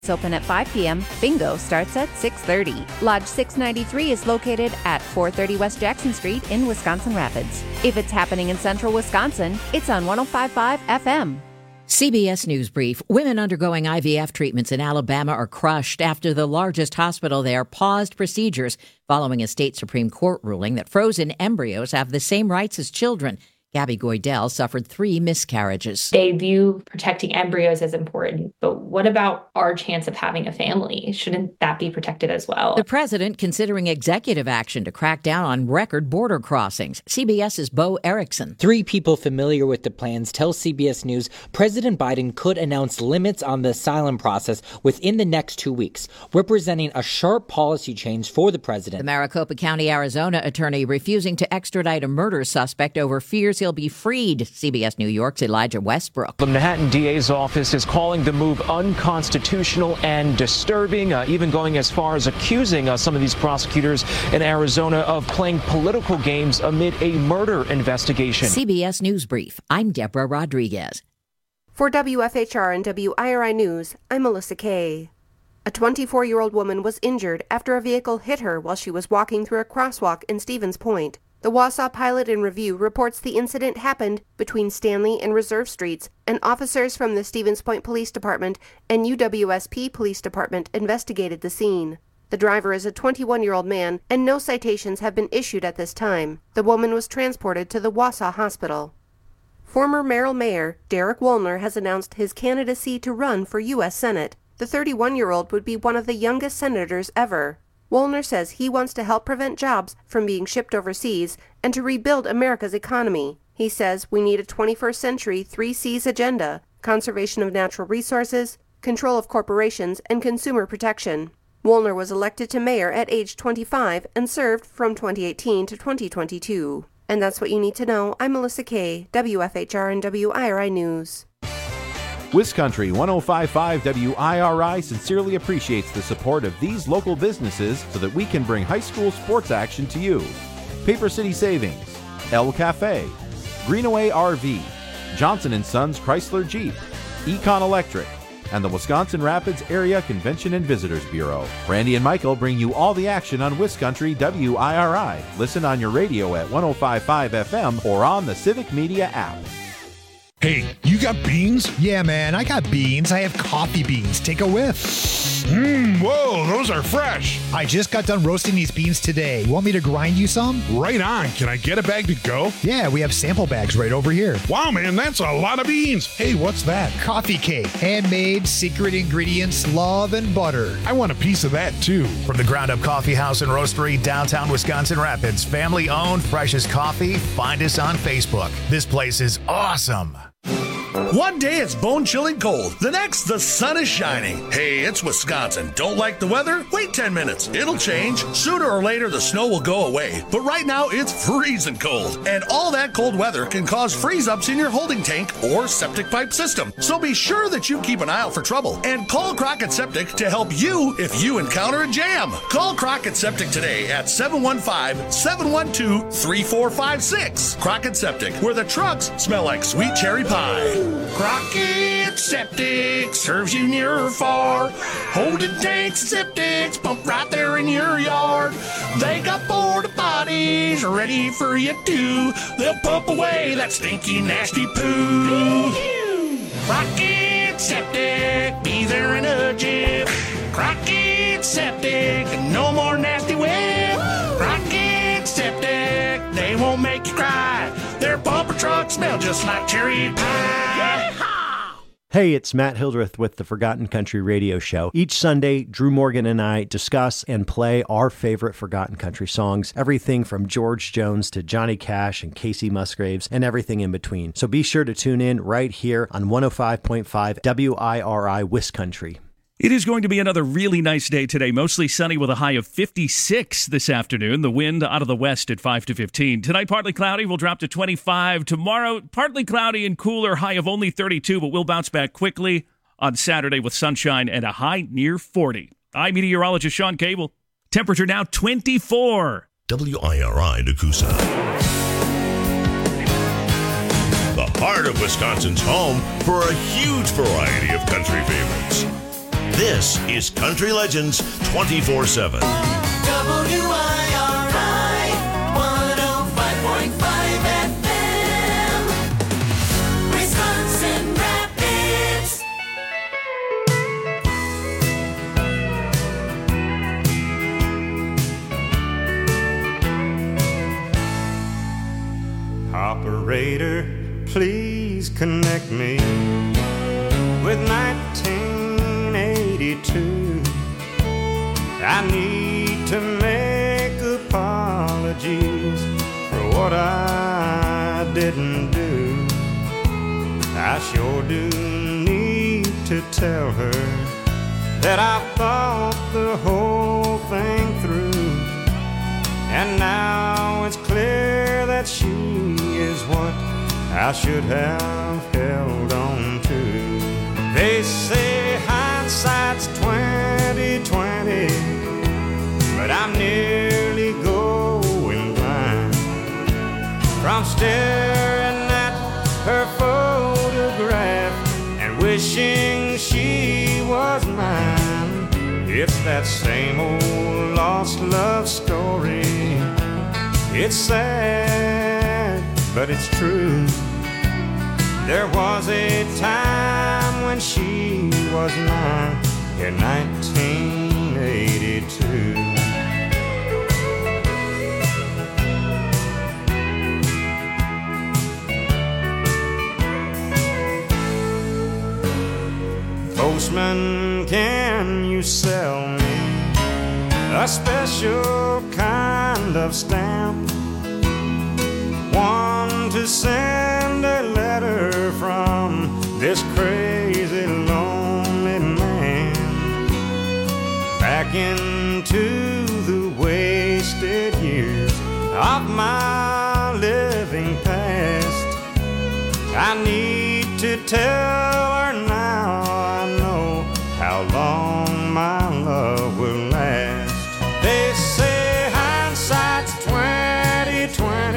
It's open at 5 p.m. Bingo starts at 6:30. Lodge 693 is located at 430 West Jackson Street in Wisconsin Rapids. If it's happening in central Wisconsin, it's on 105.5 FM. CBS News Brief. Women undergoing IVF treatments in Alabama are crushed after the largest hospital there paused procedures following a state Supreme Court ruling that frozen embryos have the same rights as children. Gabby Goydell suffered 3 miscarriages. They view protecting embryos as important, but what about our chance of having a family? Shouldn't that be protected as well? The president considering executive action to crack down on record border crossings. CBS's Bo Erickson. 3 people familiar with the plans tell CBS News President Biden could announce limits on the asylum process within the next 2 weeks, representing a sharp policy change for the president. The Maricopa County, Arizona attorney refusing to extradite a murder suspect over fears he'll be freed. CBS New York's Elijah Westbrook. The Manhattan DA's office is calling the move unconstitutional and disturbing, even going as far as accusing some of these prosecutors in Arizona of playing political games amid a murder investigation. CBS News Brief. I'm Deborah Rodriguez. For WFHR and WIRI News, I'm Melissa Kay. A 24-year-old woman was injured after a vehicle hit her while she was walking through a crosswalk in Stevens Point. The Wausau Pilot and Review reports the incident happened between Stanley and Reserve Streets, and officers from the Stevens Point Police Department and UWSP Police Department investigated the scene. The driver is a 21-year-old man, and no citations have been issued at this time. The woman was transported to the Wausau Hospital. Former Merrill Mayor Derek Wollner has announced his candidacy to run for U.S. Senate. The 31-year-old would be one of the youngest senators ever. Wollner says he wants to help prevent jobs from being shipped overseas and to rebuild America's economy. He says we need a 21st century 3 C's agenda: conservation of natural resources, control of corporations, and consumer protection. Wollner was elected to mayor at age 25 and served from 2018 to 2022. And that's what you need to know. I'm Melissa Kay, WFHR and WIRI News. WisCountry 105.5 WIRI sincerely appreciates the support of these local businesses so that we can bring high school sports action to you. Paper City Savings, El Cafe, Greenaway RV, Johnson & Sons Chrysler Jeep, Econ Electric, and the Wisconsin Rapids Area Convention and Visitors Bureau. Randy and Michael bring you all the action on WisCountry WIRI. Listen on your radio at 105.5 FM or on the Civic Media app. Hey, you got beans? Yeah, man, I got beans. I have coffee beans. Take a whiff. Whoa, those are fresh. I just got done roasting these beans today. Want me to grind you some? Right on. Can I get a bag to go? Yeah, we have sample bags right over here. Wow, man, that's a lot of beans. Hey, what's that? Coffee cake. Handmade, secret ingredients, love, and butter. I want a piece of that, too. From the Ground Up Coffee House and Roastery, downtown Wisconsin Rapids. Family-owned, freshest coffee. Find us on Facebook. This place is awesome. One day it's bone-chilling cold. The next, the sun is shining. Hey, it's Wisconsin. Don't like the weather? Wait 10 minutes. It'll change. Sooner or later, the snow will go away. But right now, it's freezing cold. And all that cold weather can cause freeze-ups in your holding tank or septic pipe system. So be sure that you keep an eye out for trouble. And call Crockett Septic to help you if you encounter a jam. Call Crockett Septic today at 715-712-3456. Crockett Septic, where the trucks smell like sweet cherry pie. Crockett Septic serves you near or far. Holding tanks and septics pump right there in your yard. They got porta potties ready for you too. They'll pump away that stinky, nasty poo. Crockett Septic, be there in a jiff. Crockett Septic, no more nasty whip. Crockett Septic, they won't make you cry. Their bumper trucks smell just like cherry pie. Hey, it's Matt Hildreth with the Forgotten Country Radio Show. Each Sunday, Drew Morgan and I discuss and play our favorite Forgotten Country songs, everything from George Jones to Johnny Cash and Casey Musgraves and everything in between. So be sure to tune in right here on 105.5 WIRI WisCountry. It is going to be another really nice day today, mostly sunny with a high of 56 this afternoon. The wind out of the west at 5 to 15. Tonight, partly cloudy, will drop to 25. Tomorrow, partly cloudy and cooler, high of only 32, but we'll bounce back quickly on Saturday with sunshine and a high near 40. I'm meteorologist Sean Cable. Temperature now 24. WIRI Nakusa. The heart of Wisconsin's home for a huge variety of country favorites. This is Country Legends 24/7. WIRI 105.5 FM, Wisconsin Rapids. Operator, please connect me with 1982. I need to make apologies for what I didn't do. I sure do need to tell her that I thought the whole thing through. And now it's clear that she is what I should have held on to. They say hindsight's 20/20, but I'm nearly going blind from staring at her photograph and wishing she was mine. It's that same old lost love story. It's sad, but it's true. There was a time when she was mine in 1982. Postman, can you sell me a special kind of stamp? One to send a letter from this crazy lonely man back into the wasted years of my living past. I need to tell